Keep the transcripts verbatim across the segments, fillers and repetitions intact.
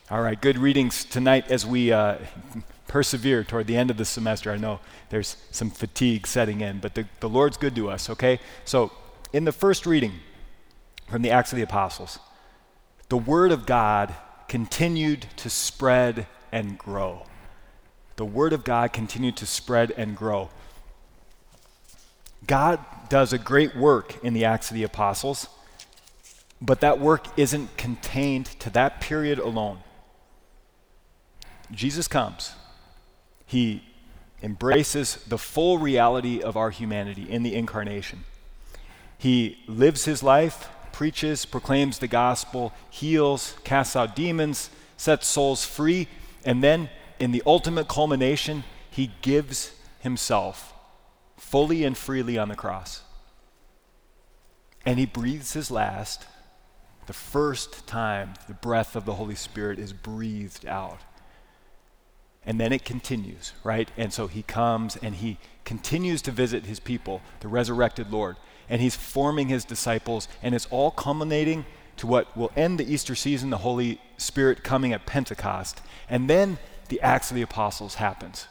All right, good readings tonight as we uh, persevere toward the end of the semester. I know there's some fatigue setting in, but the, the Lord's good to us, okay? So in the first reading from the Acts of the Apostles, the Word of God continued to spread and grow. The Word of God continued to spread and grow. God does a great work in the Acts of the Apostles, but that work isn't contained to that period alone. Jesus comes. He embraces the full reality of our humanity in the incarnation. He lives his life, preaches, proclaims the gospel, heals, casts out demons, sets souls free, and then in the ultimate culmination, he gives himself fully and freely on the cross. And he breathes his last. The first time the breath of the Holy Spirit is breathed out. And then it continues, right? And so he comes and he continues to visit his people, the resurrected Lord. And he's forming his disciples, and it's all culminating to what will end the Easter season, the Holy Spirit coming at Pentecost. And then the Acts of the Apostles happens.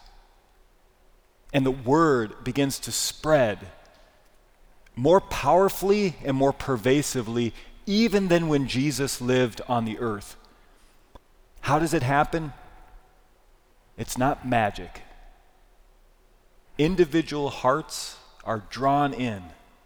And the word begins to spread more powerfully and more pervasively even than when Jesus lived on the earth. How does it happen? It's not magic. Individual hearts are drawn in,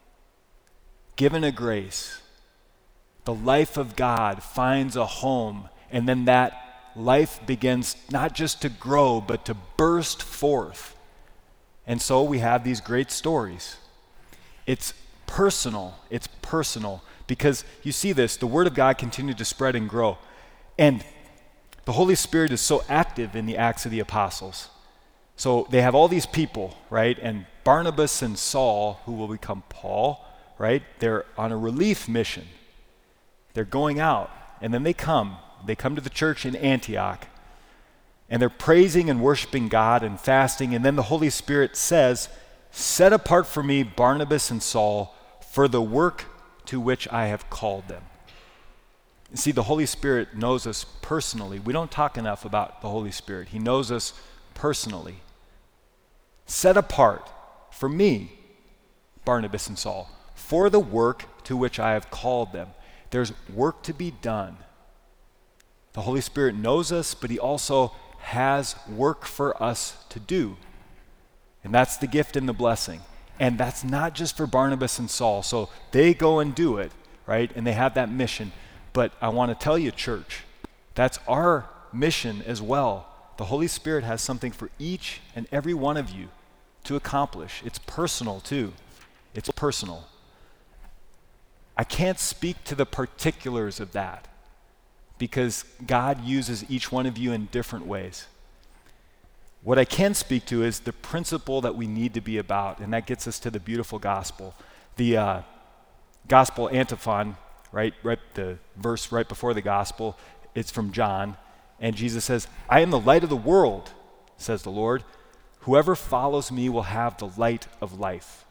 given a grace. The life of God finds a home, and then that life begins not just to grow, but to burst forth. And so we have these great stories. It's personal. It's personal. Because you see this, the Word of God continued to spread and grow. And the Holy Spirit is so active in the Acts of the Apostles. So they have all these people, right? And Barnabas and Saul, who will become Paul, right? They're on a relief mission. They're going out, and then they come. They come to the church in Antioch, and they're praising and worshiping God and fasting, and then the Holy Spirit says, "Set apart for me Barnabas and Saul for the work to which I have called them." You see, the Holy Spirit knows us personally. We don't talk enough about the Holy Spirit. He knows us personally. Set apart for me, Barnabas and Saul, for the work to which I have called them. There's work to be done. The Holy Spirit knows us, but he also has work for us to do. And that's the gift and the blessing. And that's not just for Barnabas and Saul. So they go and do it, right? And they have that mission. But I want to tell you, church, that's our mission as well. The Holy Spirit has something for each and every one of you to accomplish. It's personal too. It's personal. I can't speak to the particulars of that because God uses each one of you in different ways. What I can speak to is the principle that we need to be about, and that gets us to the beautiful gospel. The uh, gospel antiphon, right, right, the verse right before the gospel, it's from John, and Jesus says, "I am the light of the world, says the Lord. Whoever follows me will have the light of life."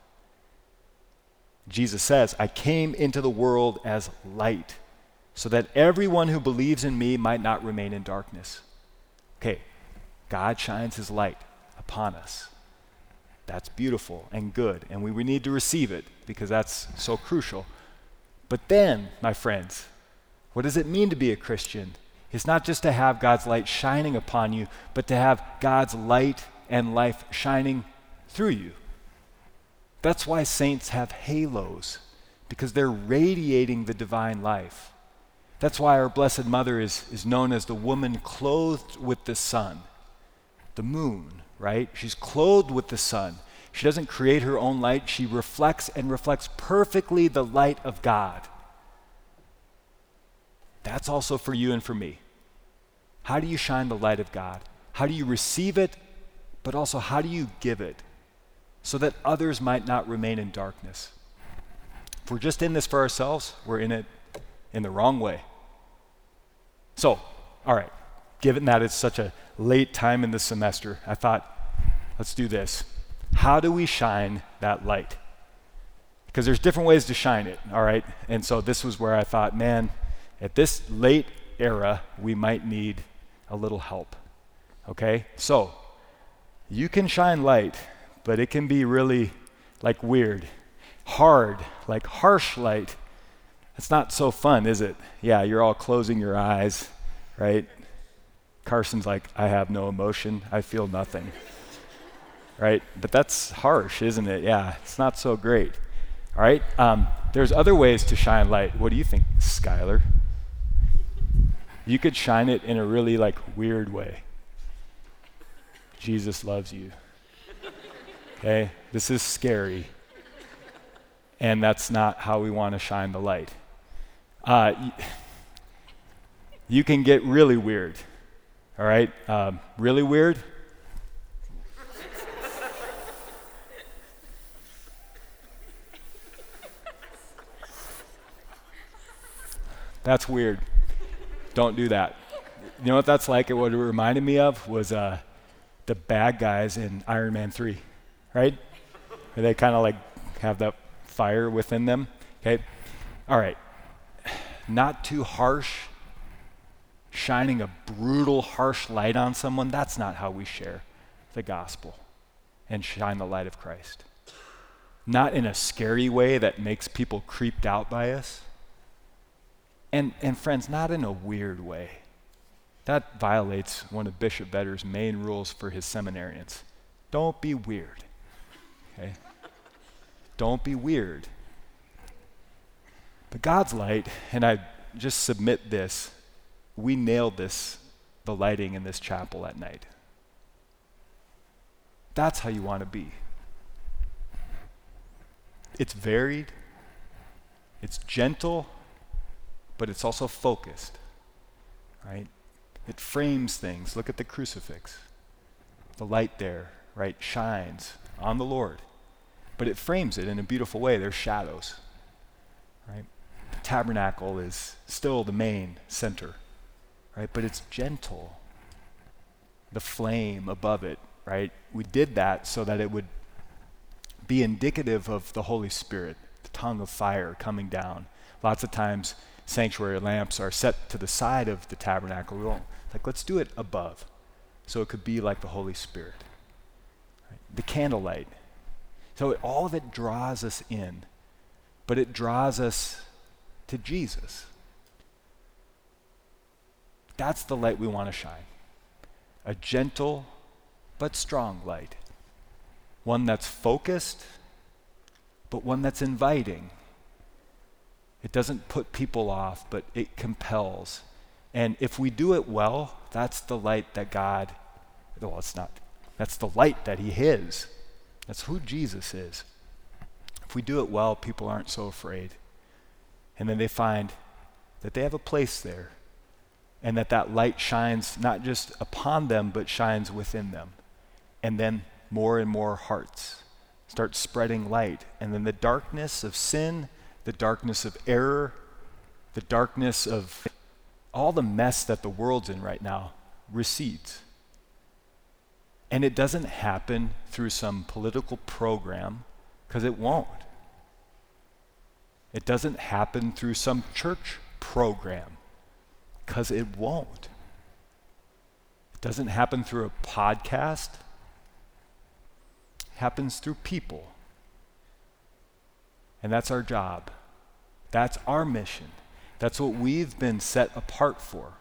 Jesus says, "I came into the world as light, so that everyone who believes in me might not remain in darkness." Okay, God shines his light upon us. That's beautiful and good, and we, we need to receive it because that's so crucial. But then, my friends, what does it mean to be a Christian? It's not just to have God's light shining upon you, but to have God's light and life shining through you. That's why saints have halos, because they're radiating the divine life. That's why our Blessed Mother is, is known as the woman clothed with the sun. The moon, right? She's clothed with the sun. She doesn't create her own light. She reflects and reflects perfectly the light of God. That's also for you and for me. How do you shine the light of God? How do you receive it, but also how do you give it so that others might not remain in darkness? If we're just in this for ourselves, we're in it in the wrong way. So, all right, given that it's such a late time in the semester, I thought, let's do this. How do we shine that light? Because there's different ways to shine it, all right? And so this was where I thought, man, at this late era, we might need a little help. Okay? So, you can shine light, but it can be really like weird, hard, like harsh light. It's not so fun, is it? Yeah, you're all closing your eyes, right? Carson's like, I have no emotion, I feel nothing. Right? But that's harsh, isn't it? Yeah, it's not so great. All right? Um, there's other ways to shine light. What do you think, Skylar? You could shine it in a really like weird way. Jesus loves you. Okay? This is scary. And that's not how we want to shine the light. Uh, y- you can get really weird. All right? Um, really weird? That's weird. Don't do that. You know what that's like? What it reminded me of was uh, the bad guys in Iron Man three, right? Where they kind of like have that fire within them. Okay? All right. Not too harsh. Shining a brutal, harsh light on someone, that's not how we share the gospel and shine the light of Christ. Not in a scary way that makes people creeped out by us. And, and friends, not in a weird way. That violates one of Bishop Vedder's main rules for his seminarians. Don't be weird. Okay? Don't be weird. But God's light, and I just submit this, we nailed this, the lighting in this chapel at night. That's how you want to be. It's varied, it's gentle, but it's also focused, right? It frames things. Look at the crucifix. The light there, right, shines on the Lord, but it frames it in a beautiful way. There's shadows, right? The tabernacle is still the main center, right? But it's gentle. The flame above it, right? We did that so that it would be indicative of the Holy Spirit, the tongue of fire coming down. Lots of times, sanctuary lamps are set to the side of the tabernacle. We won't, like, let's do it above, so it could be like the Holy Spirit. Right? The candlelight. So it, all of it draws us in, but it draws us to Jesus. That's the light we want to shine. A gentle but strong light. One that's focused, but one that's inviting. It doesn't put people off, but it compels. And if we do it well, that's the light that God, well, it's not, that's the light that he is. That's who Jesus is. If we do it well, people aren't so afraid. And then they find that they have a place there, and that that light shines not just upon them, but shines within them. And then more and more hearts start spreading light. And then the darkness of sin, the darkness of error, the darkness of all the mess that the world's in right now recedes. And it doesn't happen through some political program, because it won't. It doesn't happen through some church program, because it won't. It doesn't happen through a podcast. It happens through people. And that's our job. That's our mission. That's what we've been set apart for,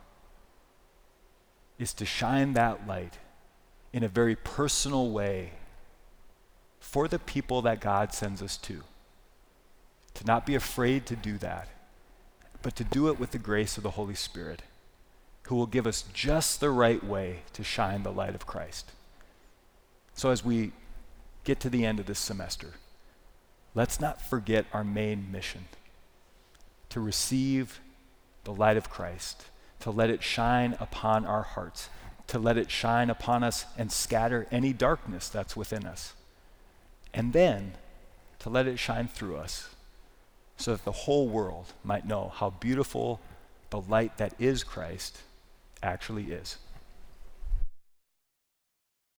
is to shine that light in a very personal way for the people that God sends us to. To not be afraid to do that, but to do it with the grace of the Holy Spirit, who will give us just the right way to shine the light of Christ. So as we get to the end of this semester, let's not forget our main mission: to receive the light of Christ, to let it shine upon our hearts, to let it shine upon us and scatter any darkness that's within us, and then to let it shine through us, so that the whole world might know how beautiful the light that is Christ actually is.